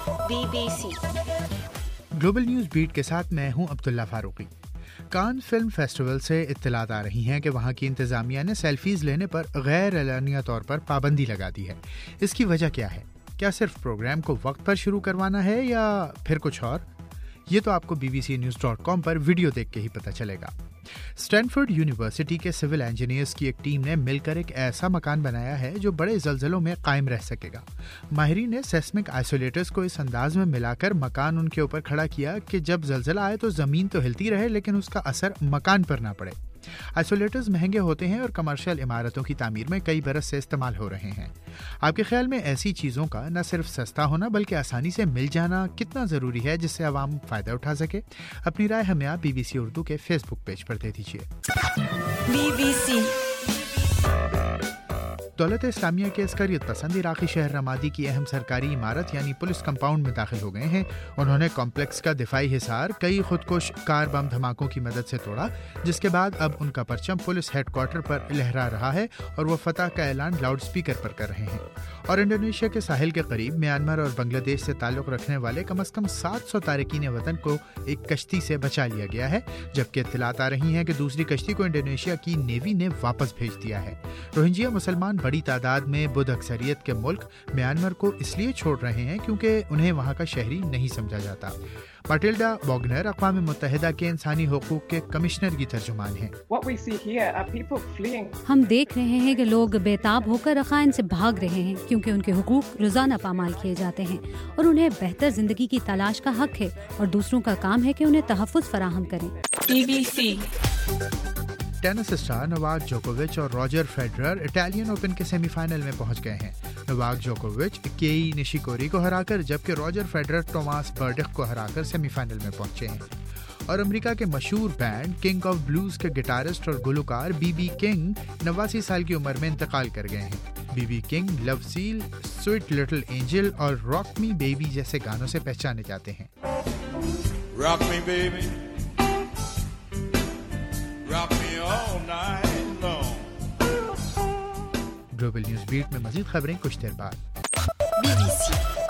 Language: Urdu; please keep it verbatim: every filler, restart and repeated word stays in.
Be B C global news beat کے ساتھ میں ہوں عبداللہ فاروقی۔ کان فلم فیسٹیول سے اطلاعات آ رہی ہیں کہ وہاں کی انتظامیہ نے سیلفیز لینے پر غیر اعلانیہ طور پر پابندی لگا دی ہے۔ اس کی وجہ کیا ہے؟ کیا صرف پروگرام کو وقت پر شروع کروانا ہے یا پھر کچھ اور؟ یہ تو آپ کو B B C news dot com پر ویڈیو دیکھ کے ہی پتہ چلے گا۔ اسٹینفورڈ یونیورسٹی کے سول انجینئرز کی ایک ٹیم نے مل کر ایک ایسا مکان بنایا ہے جو بڑے زلزلوں میں قائم رہ سکے گا۔ ماہرین نے سیسمک آئسولیٹرز کو اس انداز میں ملا کر مکان ان کے اوپر کھڑا کیا کہ جب زلزلہ آئے تو زمین تو ہلتی رہے لیکن اس کا اثر مکان پر نہ پڑے۔ آئسولیٹرز مہنگے ہوتے ہیں اور کمرشل عمارتوں کی تعمیر میں کئی برس سے استعمال ہو رہے ہیں۔ آپ کے خیال میں ایسی چیزوں کا نہ صرف سستا ہونا بلکہ آسانی سے مل جانا کتنا ضروری ہے جس سے عوام فائدہ اٹھا سکے؟ اپنی رائے ہمیں آپ بی بی سی اردو کے فیس بک پیج پر دے دیجیے۔ بی بی سی دولت اسلامیہ کے عسکریت پسند عراقی شہر رمادی کی اہم سرکاری عمارت یعنی پولیس کمپاؤنڈ میں داخل ہو گئے ہیں۔ انہوں نے کمپلیکس کا دفاعی حصار کئی خودکش کار بم دھماکوں کی مدد سے توڑا، جس کے بعد اب ان کا پرچم پولیس ہیڈ کوارٹر پر لہرا رہا ہے اور وہ فتح کا اعلان لاؤڈ سپیکر پر کر رہے ہیں۔ اور انڈونیشیا کے ساحل کے قریب میانمار اور بنگلہ دیش سے تعلق رکھنے والے کم از کم سات سو تارکین وطن کو ایک کشتی سے بچا لیا گیا ہے، جبکہ اطلاعات آ رہی ہیں کہ دوسری کشتی کو انڈونیشیا کی نیوی نے واپس بھیج دیا ہے۔ روہنجیا مسلمان بڑی تعداد میں بدھ اکثریت کے ملک میانمار کو اس لیے چھوڑ رہے ہیں کیونکہ انہیں وہاں کا شہری نہیں سمجھا جاتا۔ ماٹلڈا واگنر اقوام متحدہ کے انسانی حقوق کے کمشنر کی ترجمان ہیں۔ ہم دیکھ رہے ہیں کہ لوگ بےتاب ہو کر رخائن سے بھاگ رہے ہیں کیونکہ ان کے حقوق روزانہ پامال کیے جاتے ہیں اور انہیں بہتر زندگی کی تلاش کا حق ہے اور دوسروں کا کام ہے کہ انہیں تحفظ فراہم کریں۔ B B C tennis star Novak جوکووچ اور راجر فیڈرر اٹالین اوپن کے سیمی فائنل میں پہنچ گئے ہیں۔ نواک جوکووچ کیئی نشیکوری کو ہرا کر جبکہ راجر فیڈرر ٹوماس برڈک کو ہرا کر سیمی فائنل میں پہنچے ہیں۔ اور امریکہ کے مشہور بینڈ کنگ آف بلوز کے گٹارسٹ اور گلوکار بی بی کنگ نواسی سال کی عمر میں انتقال کر گئے ہیں۔ B B King Lucille, sweet little angel اور راک می بیبی جیسے گانوں سے پہچانے جاتے ہیں۔ Rock me baby, rock me all night long. Global news beat میں مزید خبریں کچھ دیر بعد۔ Be B C